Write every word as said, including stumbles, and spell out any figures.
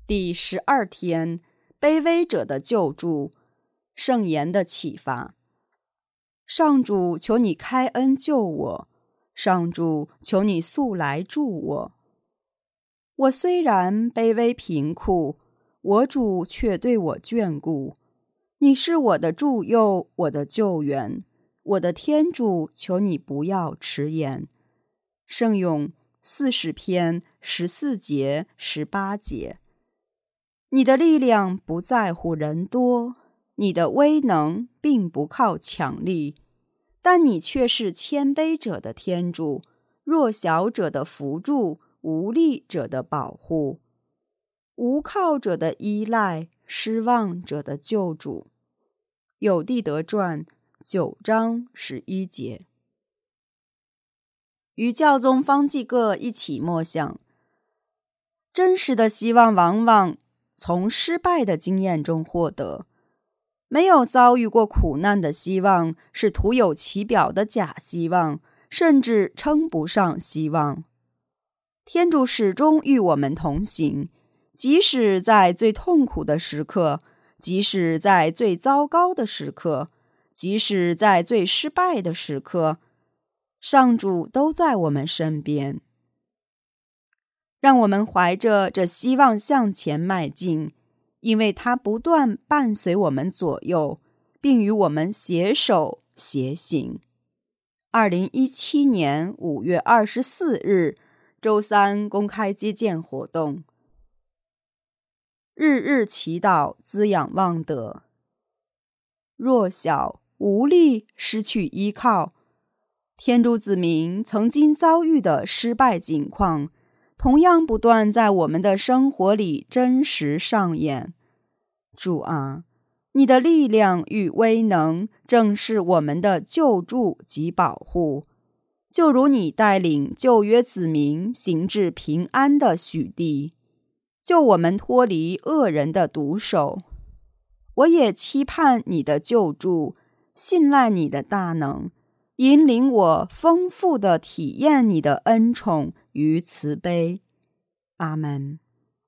第十二天，卑微者的救助，圣言的启发。上主，求你开恩救我；上主，求你速来助我。我虽然卑微贫苦，我主却对我眷顾。你是我的助佑，我的救援，我的天主，求你不要迟延。圣咏四十篇十四节、十八节。你的力量不在乎人多，你的威能并不靠强力，但你却是谦卑者的天主，弱小者的扶助，无力者的保护，无靠者的依赖，失望者的救主。有地德传九章十一节。与教宗方济各一起默想，真实的希望往往从失败的经验中获得。没有遭遇过苦难的希望是徒有其表的假希望，甚至称不上希望。天主始终与我们同行，即使在最痛苦的时刻，即使在最糟糕的时刻，即使在最失败的时刻，上主都在我们身边。让我们怀着这希望向前迈进，因为它不断伴随我们左右，并与我们携手携行。二零一七年五月二十四日，周三公开接见活动。日日祈祷，滋养望德。弱小、无力、失去依靠，天主子民曾经遭遇的失败境况，同样不断在我们的生活里真实上演。主啊，你的力量与威能正是我们的救助及保护，就如你带领旧约子民行至平安的许地，救我们脱离恶人的毒手。我也期盼你的救助，信赖你的大能，引领我丰富地体验你的恩宠与慈悲。阿们。